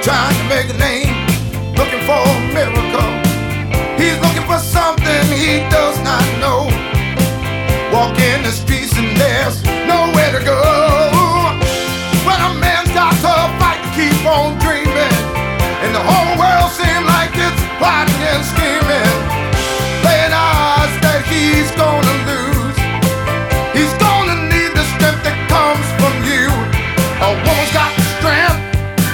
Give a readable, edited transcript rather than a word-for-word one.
trying to make a name, looking for a miracle. He's looking for something he does not know. Walking the streets and there's nowhere to go. But a man's got to fight to keep on dreaming.